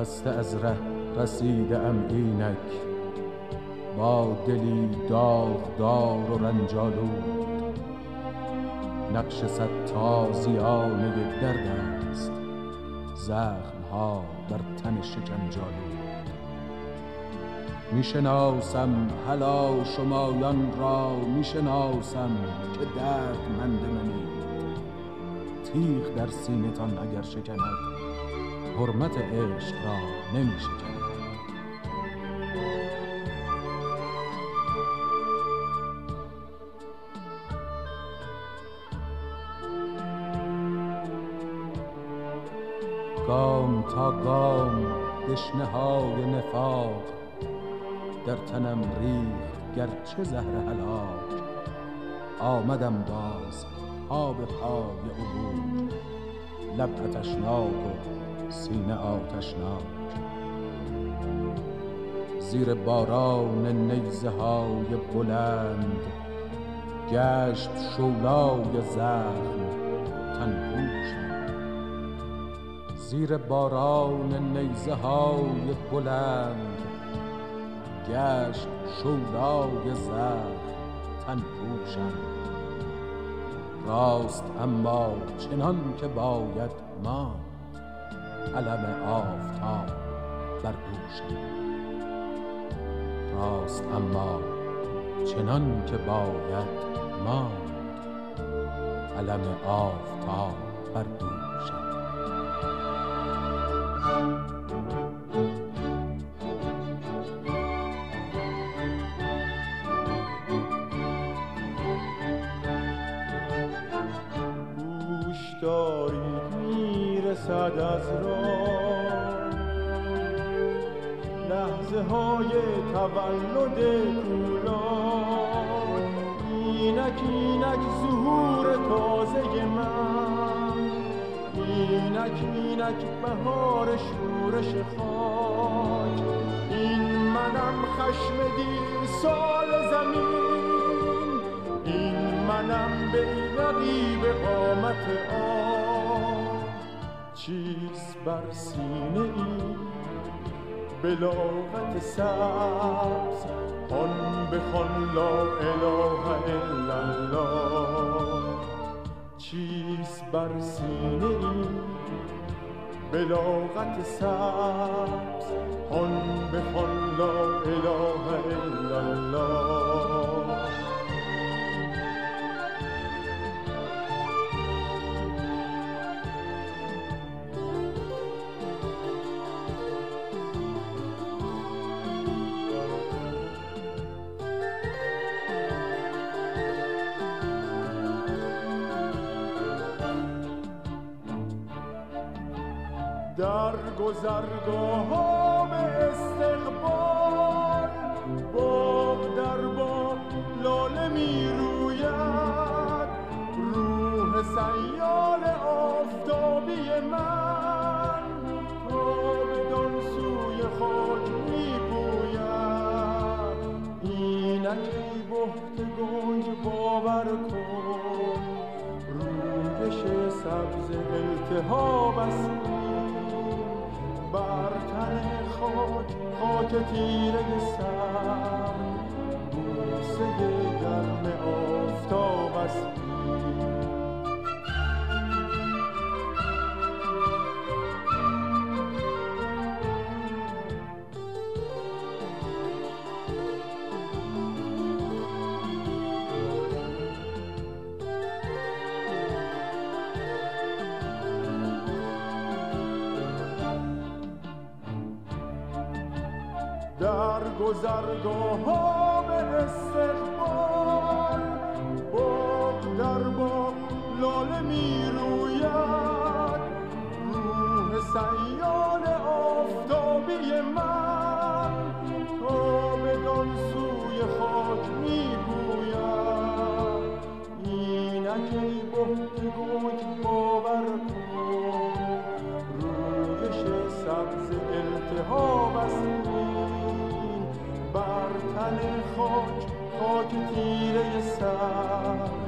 خسته از ره رسیده ام اینک، با دلی داغدار و رنجالود. نقش صد تازیانه درد است، زخم‌ها بر تن شکنجالود. میشناسم هلا شمایان را، میشناسم که دردمند منید. تیغ در سینه تان اگر شکند، حرمت عشق را نمیشکند. گام تا گام دشنه های نفاق در تنم ریخت گرچه زهر هلاک. آمدم باز پا به پای عبور، لب آتشناک و سینه آتشناک. زیر باران نیزه های بلند گشت شولای زخم تنهوشم. زیر باران نیزه های بلند گشت شولای زخم تنهوشم. راست اما چنان که باید ماند، علم آفتاب بر دوشم. راست اما چنان که باید ماند، علم آفتاب بر دوشم. دارید میرسد از راه لحظه های تولد کولا. اینک اینک ظهور تازه من، اینک اینک بهار شورش خاک. این منم خشم دیر سال زمین، این منم بیرقی به قامت آب. چیز بر سینه ای بلاغت سبز، آن بخوان لا اله الا الله. چیز بر سینه ای بلاغت سبز، آن بخوان لا اله الا الله. در گذرگاه ها به استقبال، باغ در باغ لاله می روید. روح سیال آفتابی من تا بدان سوی خاک می پوید. اینک ای بهت گنج باور کن، روکش سبز التهاب است. بر تن خاک تیره سر، بوسه گرم آفتاب است. در گذرگاه ها به استقبال، باغ در باغ لاله می روید. روح سیال آفتابی من تا بدان سوی خاک می پوید. اینک ای بهت گنج باور کن، رویش سبز التهاب است. بر تن خاک تیره سر،